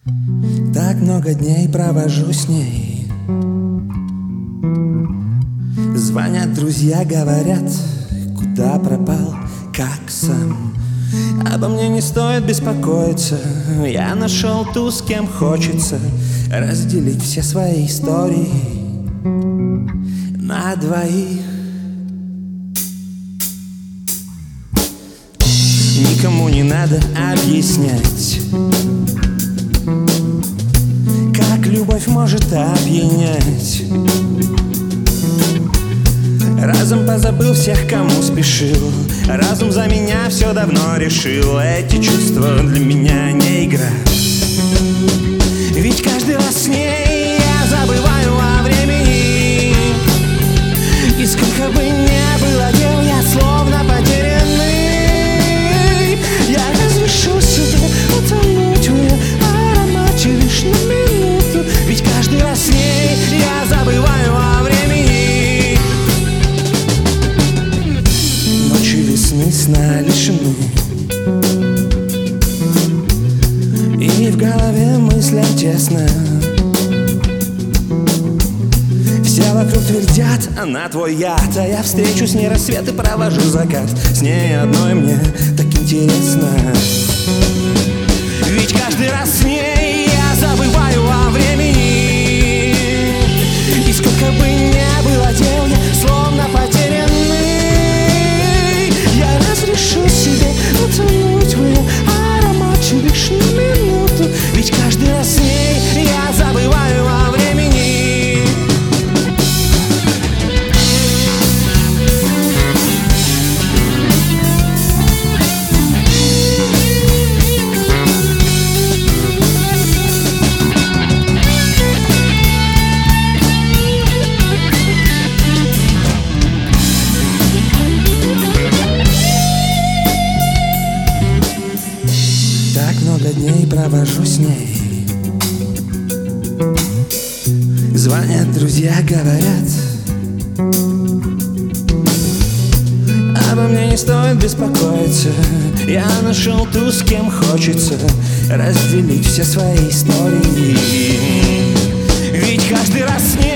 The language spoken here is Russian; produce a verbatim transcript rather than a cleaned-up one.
Так много дней провожу с ней. Звонят друзья, говорят, куда пропал, как сам. Обо мне не стоит беспокоиться. Я нашел ту, с кем хочется разделить все свои истории на двоих. Никому не надо объяснять, как любовь может опьянять. Разом позабыл всех, кому спешил. Разум за меня все давно решил. Эти чувства для меня не игра. Ведь каждый раз с ней я забываю о времени. И сколько бы ни было дел, я словно потерянный. Я разрешу себе утонуть в ее аромате лишь на минуту. Ведь каждый раз с ней я забываю о времени. Ночи весны сна лишены, и в голове мыслям тесно. Все вокруг твердят, она твой яд, а я встречу с ней рассвет и провожу закат. С ней одной мне так интересно. Ведь каждый раз с ней я забываю о времени. И сколько бы ни было дел, я словно потерянный. Я разрешу себе утонуть в ее аромате лишь на минуту. Ведь каждый раз с ней я забываю о времени. Так много дней провожу с ней. Звонят друзья, говорят, обо мне не стоит беспокоиться. Я нашел ту, с кем хочется разделить все свои истории. Ведь каждый раз с ней